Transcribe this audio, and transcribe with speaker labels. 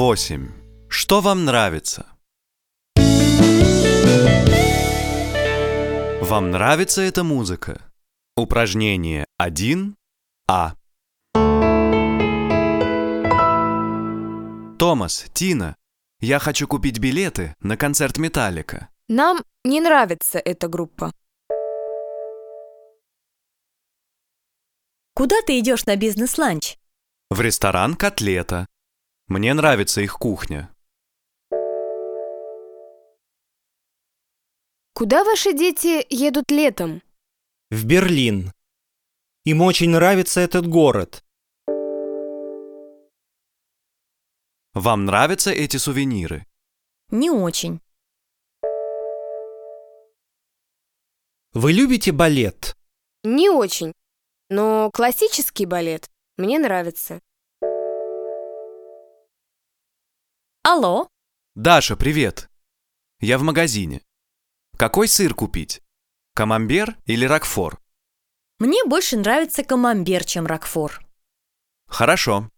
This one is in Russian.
Speaker 1: 8. Что вам нравится? Вам нравится эта музыка? Упражнение 1А. Томас, Тина, я хочу купить билеты на концерт Металлика.
Speaker 2: Нам не нравится эта группа.
Speaker 3: Куда ты идешь на бизнес-ланч?
Speaker 1: В ресторан «Котлета». Мне нравится их кухня.
Speaker 2: Куда ваши дети едут летом?
Speaker 4: В Берлин. Им очень нравится этот город.
Speaker 1: Вам нравятся эти сувениры?
Speaker 3: Не очень.
Speaker 4: Вы любите балет?
Speaker 2: Не очень, но классический балет мне нравится.
Speaker 3: Алло?
Speaker 1: Даша, привет. Я в магазине. Какой сыр купить? Камамбер или рокфор?
Speaker 3: Мне больше нравится камамбер, чем рокфор.
Speaker 1: Хорошо.